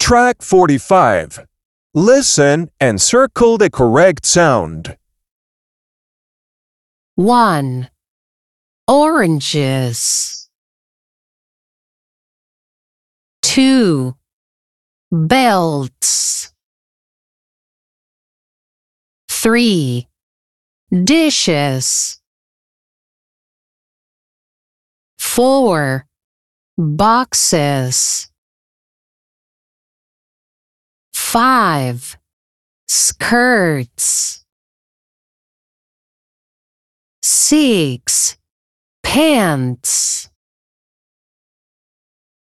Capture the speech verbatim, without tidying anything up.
Track forty-five. Listen and circle the correct sound. one. Oranges. two. Belts. three. Dishes. four. Boxes. five. Skirts. six. Pants.